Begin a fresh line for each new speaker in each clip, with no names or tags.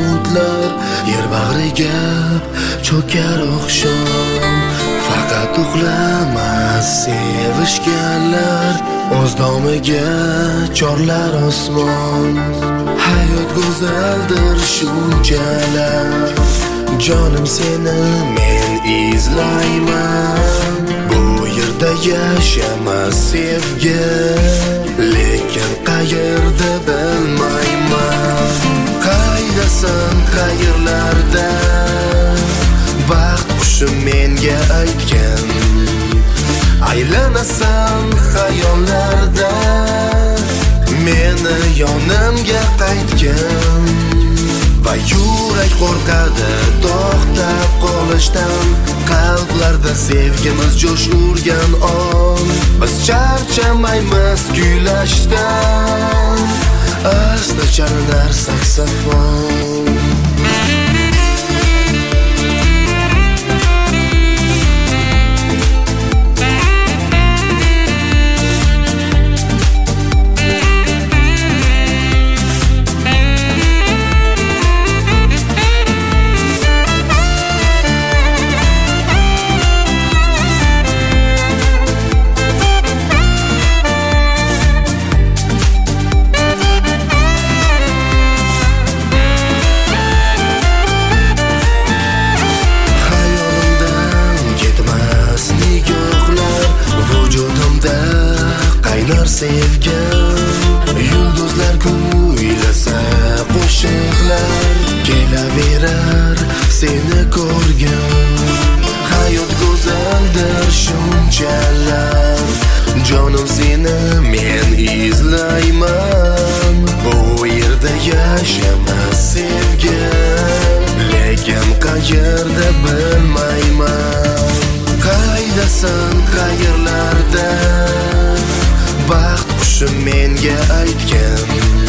bulutlar yer bag'riga cho'kar oqshom. Faqat uxlamas sevishganlar, o'z domiga chorlar osmon. Hayot go'zaldir shunchalar, jonim seni men izlayman. Bu yerda yashamas sevgi, lekin qayerda bilmayman. Qaydasan, qayerlarda? Baxt qushi menga aytgan, aylanasan xayollarda. Meni yonimga qaytgan va yurak qo'rqadi to'xtab qolishdan. Qalblarda sevgimiz jo'sh urgan on, biz charchamaymiz kuylashdan. Asta chalinar saksafon. Sevgi yulduzlar kuylasa qo'shiqlar, kelaverar seni ko'rgin. Hayot go'zaldir shunchalar, jonim seni men izlayman. Bu yerda yashamas sevgi, lekin qayerda bilmayman. Qaydasan, qayerlarda? Baxt qushi menga aytgan,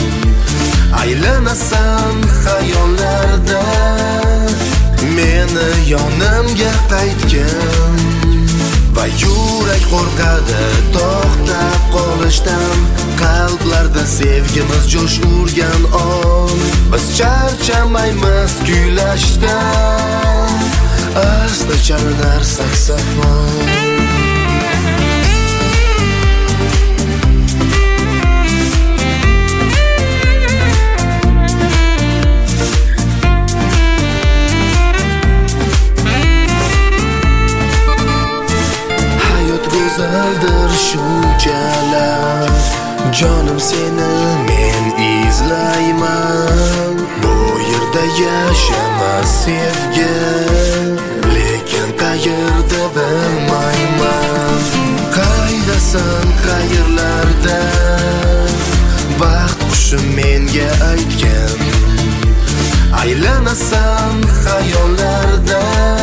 aylanasan xayollarda. Meni yonimga qaytgan va yurak qo'rqadi to'xtab qolishdan. Qalblarda sevgimiz jo'sh urgan on, biz charchamaymiz kuylashdan. Asta chalinar saksafon. Go'zaldir shunchalar, jonim seni men izlayman. Bu yerda yashamas sevgi, lekin qayerda bilmayman. Qaydasan, qayerlarda? Baxt qushi menga aytgan, aylanasan xayollarda.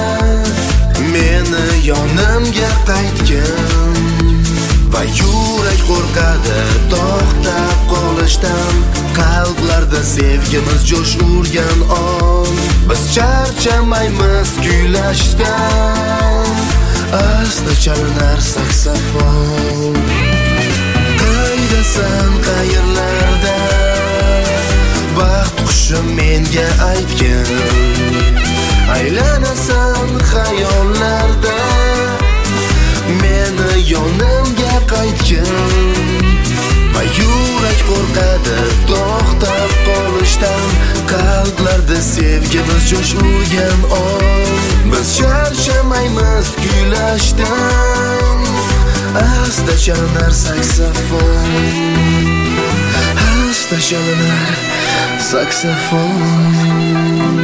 Meni yonimga qaytgan va yurak qo'rqadi to'xtab qolishdan. Qalblarda sevgimiz jo'sh urgan on, biz charchamaymiz kuylashdan. Asta chalinar saksafon. Qaydasan, qayerlarda? Baxt qushi menga aytgan, aylanasan xayollarda. Meni yonimga qaytgan va yurak qo'rqadi to'xtab qolishdan. Qalblarda sevgimiz jo'sh urgan on, biz charchamaymiz kuylashdan. Asta chalinar saksafon, asta chalinar saksafon.